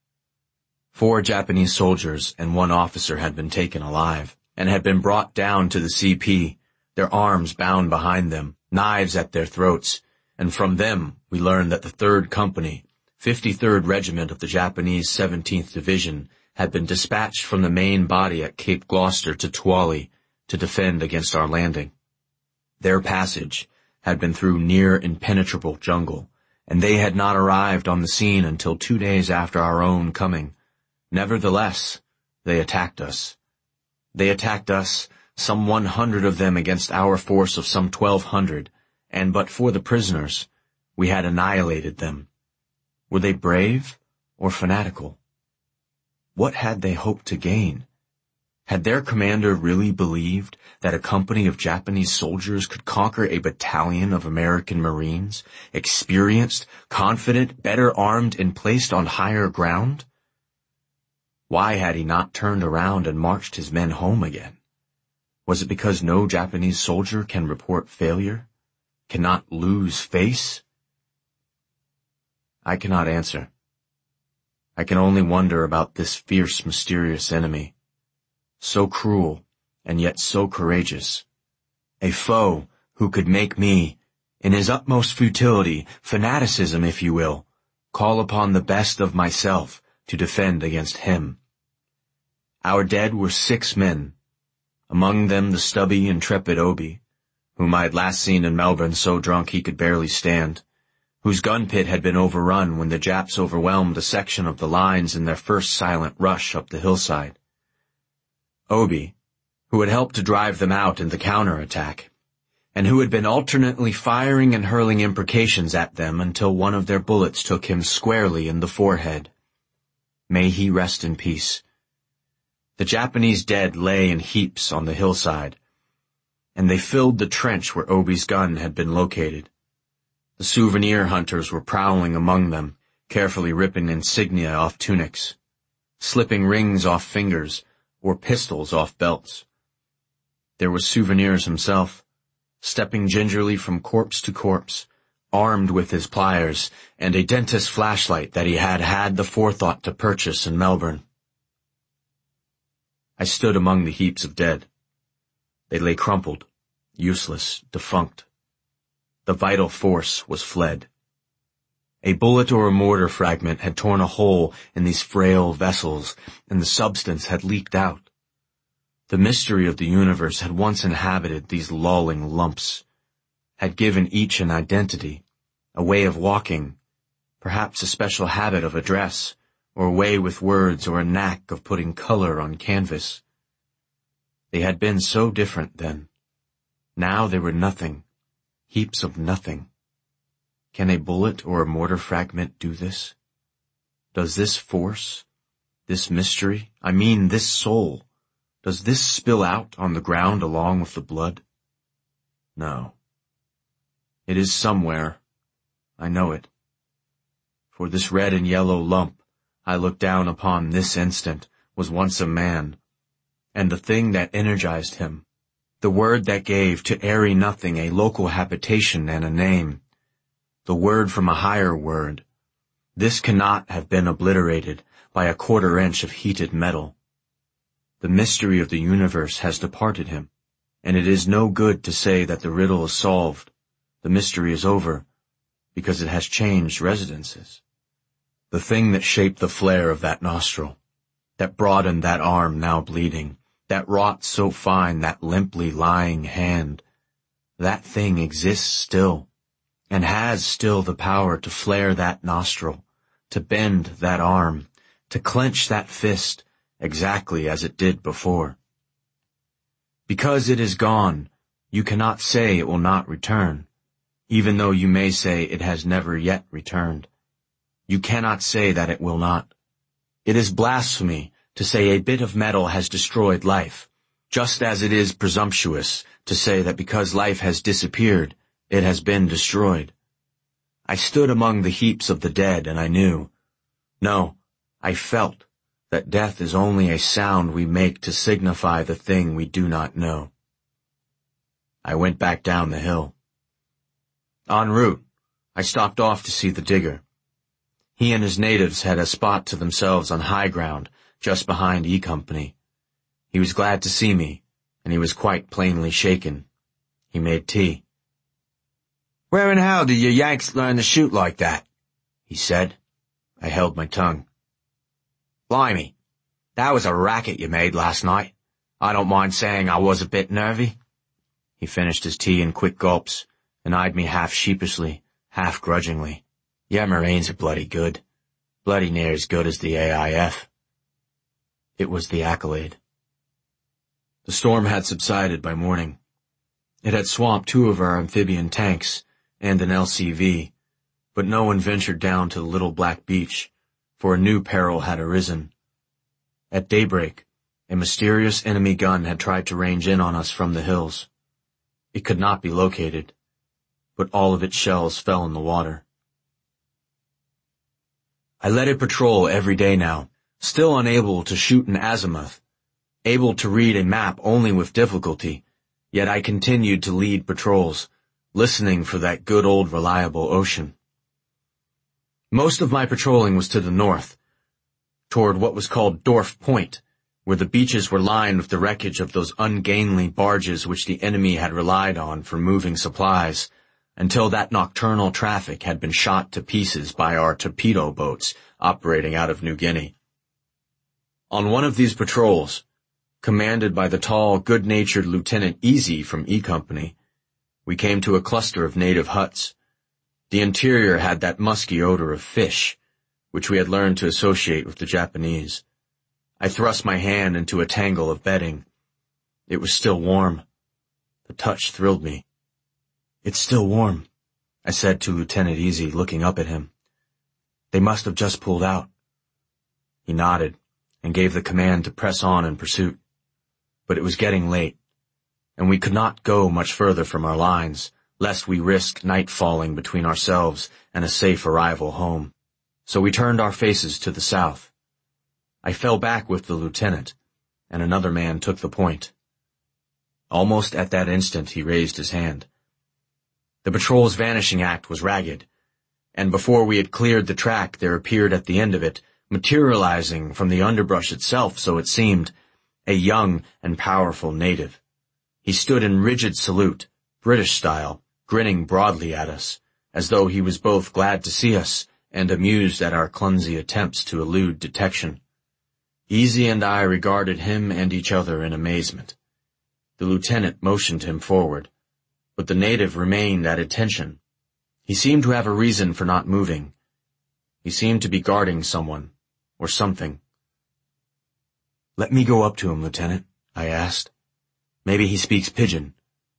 Four Japanese soldiers and one officer had been taken alive, and had been brought down to the C P, their arms bound behind them, knives at their throats, and from them we learned that the third Company, fifty-third Regiment of the Japanese seventeenth Division, had been dispatched from the main body at Cape Gloucester to Tuwali to defend against our landing. Their passage had been through near impenetrable jungle, and they had not arrived on the scene until two days after our own coming. Nevertheless, they attacked us. They attacked us, some one hundred of them against our force of some twelve hundred, and but for the prisoners, we had annihilated them. Were they brave or fanatical? What had they hoped to gain? Had their commander really believed that a company of Japanese soldiers could conquer a battalion of American Marines, experienced, confident, better armed, and placed on higher ground? Why had he not turned around and marched his men home again? Was it because no Japanese soldier can report failure, cannot lose face? I cannot answer. I can only wonder about this fierce, mysterious enemy, so cruel and yet so courageous, a foe who could make me, in his utmost futility, fanaticism if you will, call upon the best of myself to defend against him. Our dead were six men, among them the stubby, intrepid Obi, whom I had last seen in Melbourne so drunk he could barely stand, whose gun pit had been overrun when the Japs overwhelmed a section of the lines in their first silent rush up the hillside. Obi, who had helped to drive them out in the counterattack, and who had been alternately firing and hurling imprecations at them until one of their bullets took him squarely in the forehead. May he rest in peace. The Japanese dead lay in heaps on the hillside, and they filled the trench where Obi's gun had been located. The souvenir hunters were prowling among them, carefully ripping insignia off tunics, slipping rings off fingers, or pistols off belts. There was Souvenirs himself, stepping gingerly from corpse to corpse, armed with his pliers and a dentist's flashlight that he had had the forethought to purchase in Melbourne. I stood among the heaps of dead. They lay crumpled, useless, defunct. The vital force was fled. A bullet or a mortar fragment had torn a hole in these frail vessels, and the substance had leaked out. The mystery of the universe had once inhabited these lolling lumps, had given each an identity, a way of walking, perhaps a special habit of address, or a way with words, or a knack of putting color on canvas. They had been so different then. Now they were nothing, heaps of nothing. Can a bullet or a mortar fragment do this? Does this force, this mystery, I mean this soul, does this spill out on the ground along with the blood? No. It is somewhere. I know it. For this red and yellow lump I look down upon this instant was once a man, and the thing that energized him, the word that gave to airy nothing a local habitation and a name, the word from a higher word. This cannot have been obliterated by a quarter inch of heated metal. The mystery of the universe has departed him, and it is no good to say that the riddle is solved, the mystery is over, because it has changed residences. The thing that shaped the flare of that nostril, that broadened that arm now bleeding, that wrought so fine that limply lying hand, that thing exists still, and has still the power to flare that nostril, to bend that arm, to clench that fist, exactly as it did before. Because it is gone, you cannot say it will not return, even though you may say it has never yet returned. You cannot say that it will not. It is blasphemy to say a bit of metal has destroyed life, just as it is presumptuous to say that because life has disappeared, it has been destroyed. I stood among the heaps of the dead, and I knew, no, I felt, that death is only a sound we make to signify the thing we do not know. I went back down the hill. En route, I stopped off to see the digger. He and his natives had a spot to themselves on high ground, just behind E Company. He was glad to see me, and he was quite plainly shaken. He made tea. "Where in hell did you Yanks learn to shoot like that?" he said. I held my tongue. "Blimey, that was a racket you made last night. I don't mind saying I was a bit nervy." He finished his tea in quick gulps, and eyed me half sheepishly, half grudgingly. "Yeah, Marines are bloody good. Bloody near as good as the A I F. It was the accolade. The storm had subsided by morning. It had swamped two of our amphibian tanks and an L C V, but no one ventured down to the little black beach, for a new peril had arisen. At daybreak, a mysterious enemy gun had tried to range in on us from the hills. It could not be located, but all of its shells fell in the water. I led a patrol every day now, still unable to shoot an azimuth, able to read a map only with difficulty, yet I continued to lead patrols, listening for that good old reliable ocean. Most of my patrolling was to the north, toward what was called Dorf Point, where the beaches were lined with the wreckage of those ungainly barges which the enemy had relied on for moving supplies, until that nocturnal traffic had been shot to pieces by our torpedo boats operating out of New Guinea. On one of these patrols, commanded by the tall, good-natured Lieutenant Easy from E Company, we came to a cluster of native huts. The interior had that musky odor of fish, which we had learned to associate with the Japanese. I thrust my hand into a tangle of bedding. It was still warm. The touch thrilled me. "It's still warm," I said to Lieutenant Easy, looking up at him. "They must have just pulled out." He nodded and gave the command to press on in pursuit. But it was getting late, and we could not go much further from our lines, lest we risk night falling between ourselves and a safe arrival home. So we turned our faces to the south. I fell back with the lieutenant, and another man took the point. Almost at that instant he raised his hand. The patrol's vanishing act was ragged, and before we had cleared the track there appeared at the end of it, materializing from the underbrush itself, so it seemed, a young and powerful native. He stood in rigid salute, British style, grinning broadly at us, as though he was both glad to see us and amused at our clumsy attempts to elude detection. Easy and I regarded him and each other in amazement. The lieutenant motioned him forward, but the native remained at attention. He seemed to have a reason for not moving. He seemed to be guarding someone, or something. "Let me go up to him, Lieutenant," I asked. "Maybe he speaks pidgin."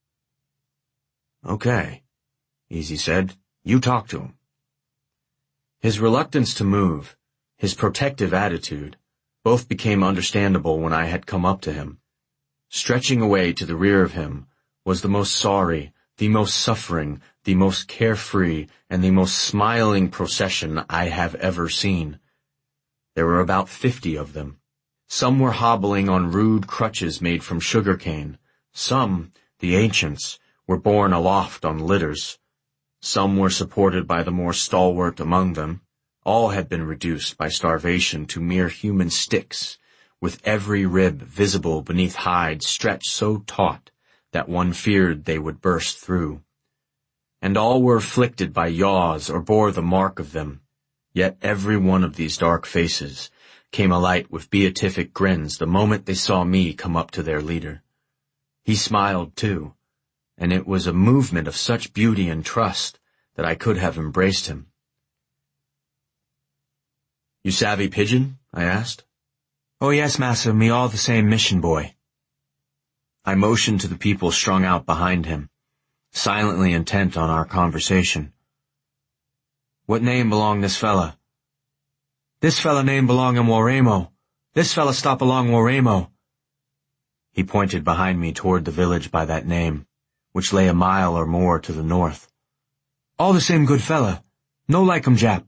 "Okay," Easy said. "You talk to him." His reluctance to move, his protective attitude, both became understandable when I had come up to him. Stretching away to the rear of him was the most sorry, the most suffering, the most carefree, and the most smiling procession I have ever seen. There were about fifty of them. Some were hobbling on rude crutches made from sugarcane. Some, the ancients, were borne aloft on litters. Some were supported by the more stalwart among them. All had been reduced by starvation to mere human sticks, with every rib visible beneath hide stretched so taut that one feared they would burst through. And all were afflicted by yaws or bore the mark of them. Yet every one of these dark faces came alight with beatific grins the moment they saw me come up to their leader. He smiled too, and it was a movement of such beauty and trust that I could have embraced him. "You savvy Pidgin?" I asked. "Oh yes, massa, me all the same mission boy." I motioned to the people strung out behind him, silently intent on our conversation. "What name belong this fella?" "This fella name belong in Waramo. This fella stop along Waramo." He pointed behind me toward the village by that name, which lay a mile or more to the north. "All the same good fella. No like 'em Jap."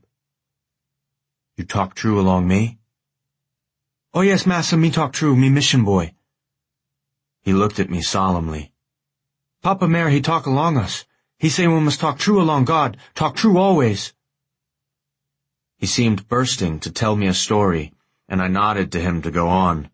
"You talk true along me?" "Oh yes, massa, me talk true, me mission boy." He looked at me solemnly. "Papa Mare he talk along us. He say we must talk true along God, talk true always." He seemed bursting to tell me a story, and I nodded to him to go on.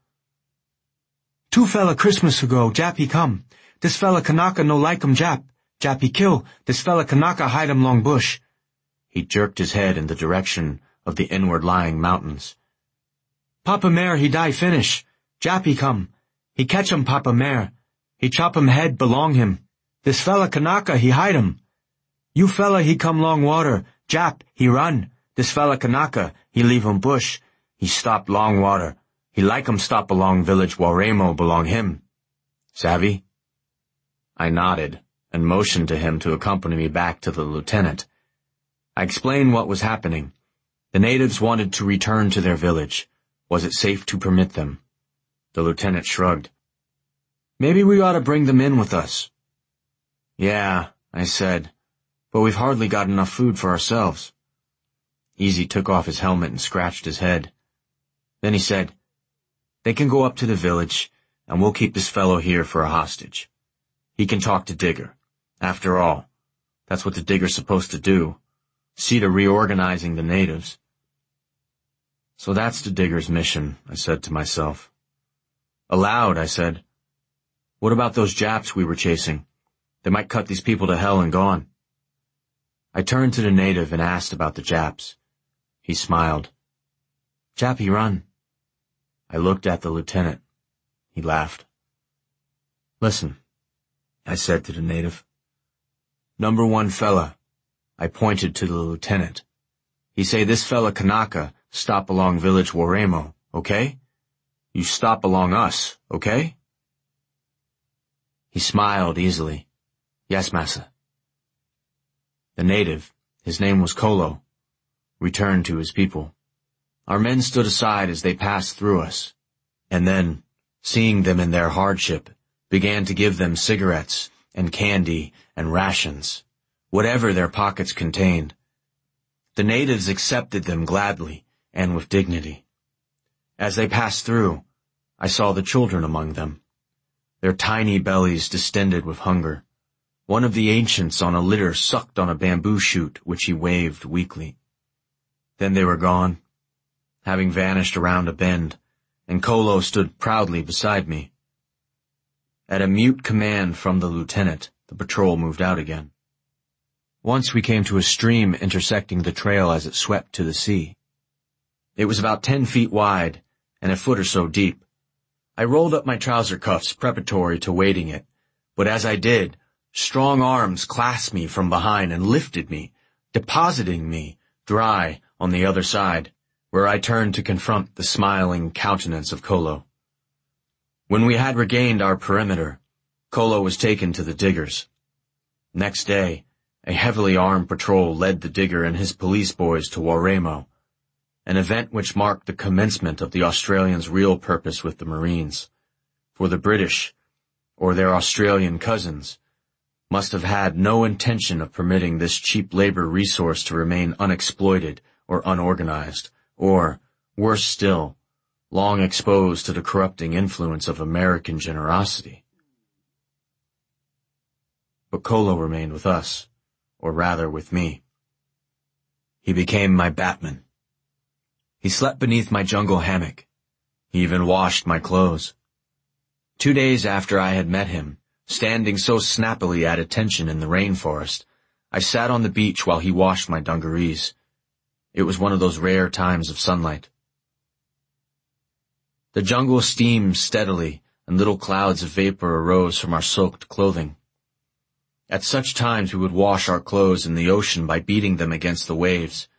"Two fella Christmas ago, Jap he come. This fella Kanaka no like 'em Jap. Jap he kill. This fella Kanaka hide 'em long bush." He jerked his head in the direction of the inward-lying mountains. "Papa Mare he die finish. Jap he come. He catch 'em Papa Mare. He chop 'em head belong him. This fella Kanaka he hide 'em. You fella he come long water. Jap he run. This fella Kanaka, he leave 'em bush. He stop long water. He like 'em stop along village Waramo belong him. Savvy?" I nodded and motioned to him to accompany me back to the lieutenant. I explained what was happening. The natives wanted to return to their village. Was it safe to permit them? The lieutenant shrugged. "Maybe we ought to bring them in with us." "Yeah," I said, "but we've hardly got enough food for ourselves." Easy took off his helmet and scratched his head. Then he said, "They can go up to the village, and we'll keep this fellow here for a hostage. He can talk to Digger. After all, that's what the Digger's supposed to do, see to reorganizing the natives." "So that's the Digger's mission," I said to myself. Aloud, I said, "What about those Japs we were chasing? They might cut these people to hell and gone." I turned to the native and asked about the Japs. He smiled. "Jap he run." I looked at the lieutenant. He laughed. "Listen," I said to the native. "Number one fella," I pointed to the lieutenant. "He say this fella Kanaka stop along village Waramo, okay? You stop along us, okay?" He smiled easily. "Yes, massa." The native, his name was Kolo, returned to his people. Our men stood aside as they passed through us, and then, seeing them in their hardship, began to give them cigarettes and candy and rations, whatever their pockets contained. The natives accepted them gladly and with dignity. As they passed through, I saw the children among them, their tiny bellies distended with hunger. One of the ancients on a litter sucked on a bamboo shoot which he waved weakly. Then they were gone, having vanished around a bend, and Kolo stood proudly beside me. At a mute command from the lieutenant, the patrol moved out again. Once we came to a stream intersecting the trail as it swept to the sea. It was about ten feet wide and a foot or so deep. I rolled up my trouser cuffs preparatory to wading it, but as I did, strong arms clasped me from behind and lifted me, depositing me, dry, on the other side, where I turned to confront the smiling countenance of Kolo. When we had regained our perimeter, Kolo was taken to the Diggers. Next day, a heavily armed patrol led the Digger and his police boys to Waramo, an event which marked the commencement of the Australians' real purpose with the Marines, for the British, or their Australian cousins, must have had no intention of permitting this cheap labor resource to remain unexploited or unorganized, or, worse still, long exposed to the corrupting influence of American generosity. But Kolo remained with us, or rather with me. He became my Batman. He slept beneath my jungle hammock. He even washed my clothes. Two days after I had met him, standing so snappily at attention in the rainforest, I sat on the beach while he washed my dungarees. It was one of those rare times of sunlight. The jungle steamed steadily, and little clouds of vapor arose from our soaked clothing. At such times we would wash our clothes in the ocean by beating them against the waves,